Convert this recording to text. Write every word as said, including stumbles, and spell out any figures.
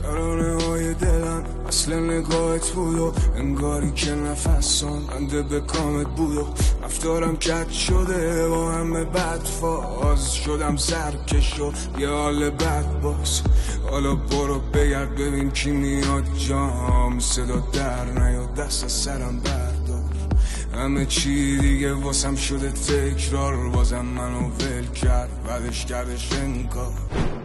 ترانه های دلم اصل نگاهت بود و انگاری که نفسان بنده به کامت بود و رفتارم کج شده با همه بد فاز شدم سرکش و یه حال بد باز. حالا برو بگرد ببین کی میاد جام، صدا در نیاد دست سرم بردار. همه چی دیگه واسم شده تکرار، بازم منو ول کرد بعدش کردش انکار.